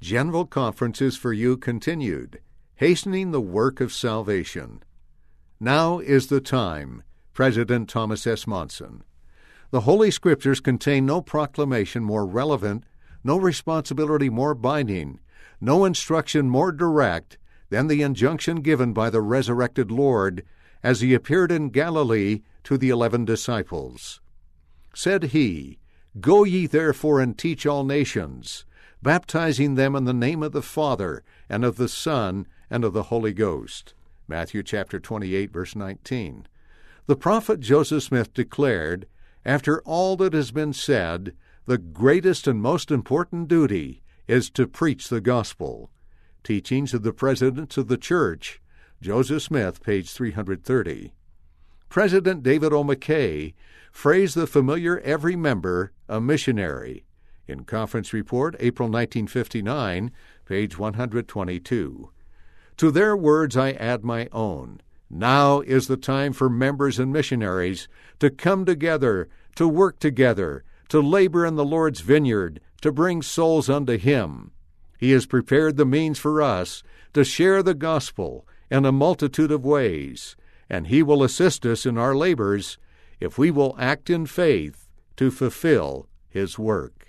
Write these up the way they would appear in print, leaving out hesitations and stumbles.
General Conferences for You continued, hastening the work of salvation. Now is the time. President Thomas S. Monson. The Holy Scriptures contain no proclamation more relevant, no responsibility more binding, no instruction more direct than the injunction given by the resurrected Lord as he appeared in Galilee to the 11 disciples. Said he, "Go ye therefore and teach all nations, baptizing them in the name of the Father, and of the Son, and of the Holy Ghost." Matthew chapter 28, verse 19. The prophet Joseph Smith declared, after all that has been said, the greatest and most important duty is to preach the gospel. Teachings of the Presidents of the Church, Joseph Smith, page 330. President David O. McKay phrased the familiar every member a missionary. In Conference Report, April 1959, page 122. To their words I add my own. Now is the time for members and missionaries to come together, to work together, to labor in the Lord's vineyard, to bring souls unto Him. He has prepared the means for us to share the gospel in a multitude of ways, and He will assist us in our labors if we will act in faith to fulfill His work.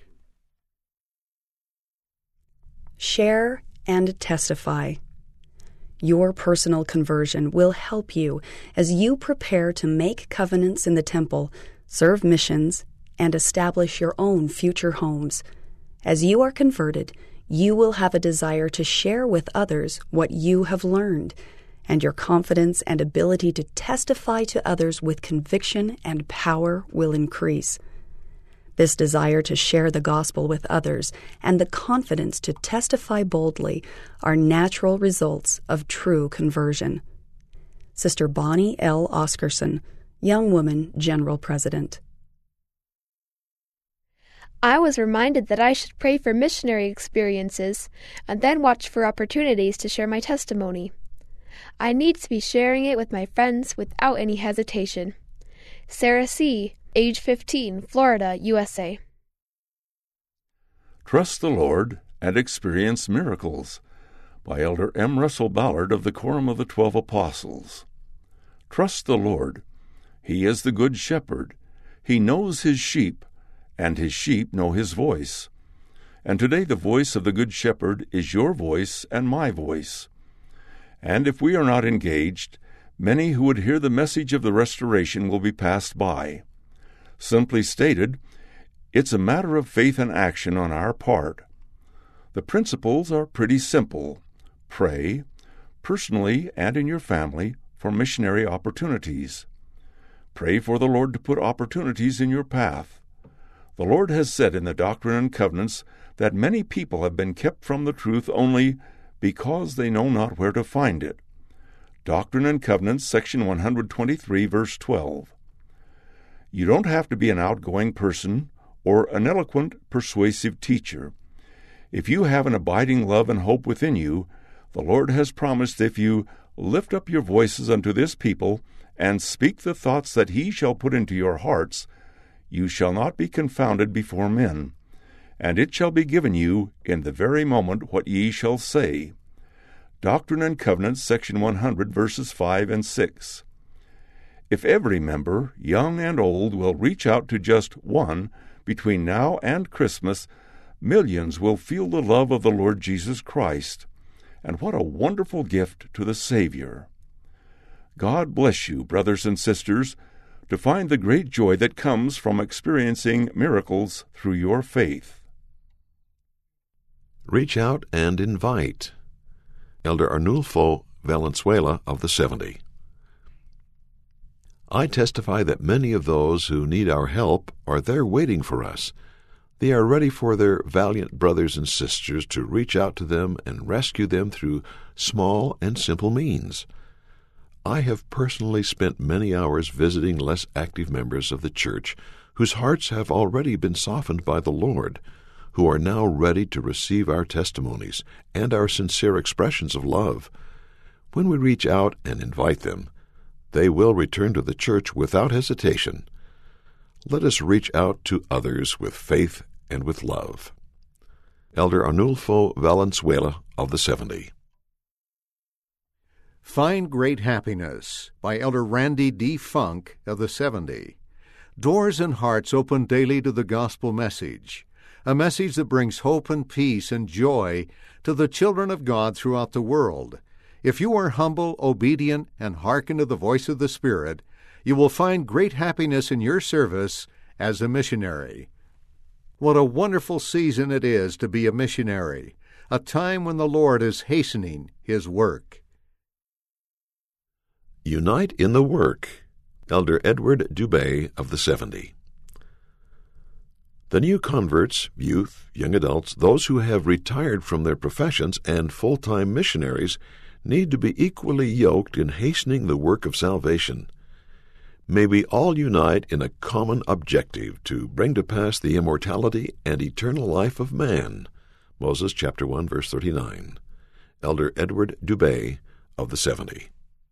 Share and testify. Your personal conversion will help you as you prepare to make covenants in the temple, serve missions, and establish your own future homes. As you are converted, you will have a desire to share with others what you have learned, and your confidence and ability to testify to others with conviction and power will increase. This desire to share the gospel with others and the confidence to testify boldly are natural results of true conversion. Sister Bonnie L. Oscarson, Young Woman General President. I was reminded that I should pray for missionary experiences and then watch for opportunities to share my testimony. I need to be sharing it with my friends without any hesitation. Sarah C., age 15, Florida, USA. Trust the Lord and Experience Miracles by Elder M. Russell Ballard of the Quorum of the 12 Apostles. Trust the Lord. He is the Good Shepherd. He knows His sheep, and His sheep know His voice. And today the voice of the Good Shepherd is your voice and my voice. And if we are not engaged, many who would hear the message of the restoration will be passed by. Simply stated, it's a matter of faith and action on our part. The principles are pretty simple. Pray, personally and in your family, for missionary opportunities. Pray for the Lord to put opportunities in your path. The Lord has said in the Doctrine and Covenants that many people have been kept from the truth only because they know not where to find it. Doctrine and Covenants, section 123, verse 12. You don't have to be an outgoing person or an eloquent, persuasive teacher. If you have an abiding love and hope within you, the Lord has promised if you lift up your voices unto this people and speak the thoughts that He shall put into your hearts, you shall not be confounded before men, and it shall be given you in the very moment what ye shall say. Doctrine and Covenants, section 100, verses 5 and 6. If every member, young and old, will reach out to just one between now and Christmas, millions will feel the love of the Lord Jesus Christ. And what a wonderful gift to the Savior. God bless you, brothers and sisters, to find the great joy that comes from experiencing miracles through your faith. Reach out and invite. Elder Arnulfo Valenzuela of the 70. I testify that many of those who need our help are there waiting for us. They are ready for their valiant brothers and sisters to reach out to them and rescue them through small and simple means. I have personally spent many hours visiting less active members of the church whose hearts have already been softened by the Lord, who are now ready to receive our testimonies and our sincere expressions of love. When we reach out and invite them, they will return to the church without hesitation. Let us reach out to others with faith and with love. Elder Arnulfo Valenzuela of the 70. Find Great Happiness by Elder Randy D. Funk of the 70. Doors and hearts open daily to the gospel message, a message that brings hope and peace and joy to the children of God throughout the world. If you are humble, obedient, and hearken to the voice of the Spirit, you will find great happiness in your service as a missionary. What a wonderful season it is to be a missionary, a time when the Lord is hastening His work. Unite in the Work, Elder Edward Dubé of the 70. The new converts, youth, young adults, those who have retired from their professions, and full-time missionaries need to be equally yoked in hastening the work of salvation. May we all unite in a common objective to bring to pass the immortality and eternal life of man. Moses chapter 1, verse 39. Elder Edward Dubé of the 70.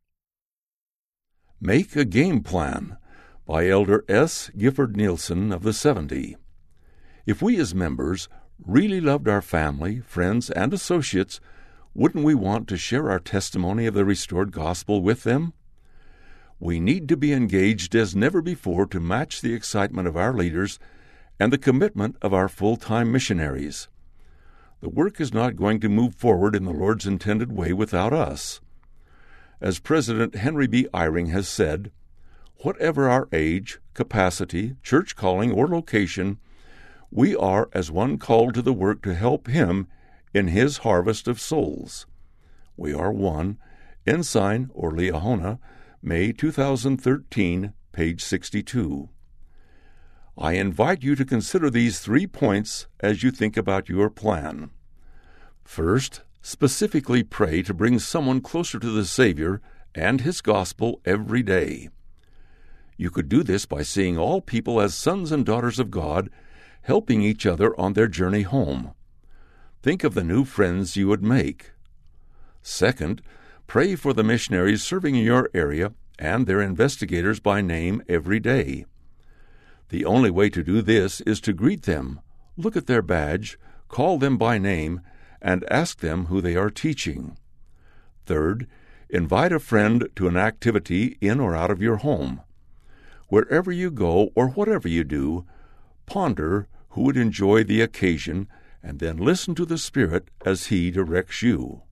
Make a Game Plan by Elder S. Gifford Nielsen of the 70. If we as members really loved our family, friends, and associates, wouldn't we want to share our testimony of the restored gospel with them? We need to be engaged as never before to match the excitement of our leaders and the commitment of our full-time missionaries. The work is not going to move forward in the Lord's intended way without us. As President Henry B. Eyring has said, whatever our age, capacity, church calling, or location, we are as one called to the work to help Him in His harvest of souls. We are one, Ensign or Liahona, May 2013, page 62. I invite you to consider these 3 points as you think about your plan. First, specifically pray to bring someone closer to the Savior and His gospel every day. You could do this by seeing all people as sons and daughters of God, helping each other on their journey home. Think of the new friends you would make. Second, pray for the missionaries serving in your area and their investigators by name every day. The only way to do this is to greet them, look at their badge, call them by name, and ask them who they are teaching. Third, invite a friend to an activity in or out of your home. Wherever you go or whatever you do, ponder who would enjoy the occasion, and then listen to the Spirit as He directs you.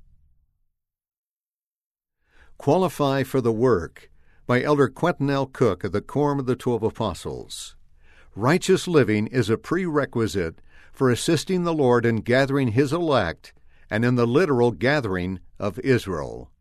Qualify for the Work by Elder Quentin L. Cook of the Quorum of the 12 Apostles. Righteous living is a prerequisite for assisting the Lord in gathering His elect and in the literal gathering of Israel.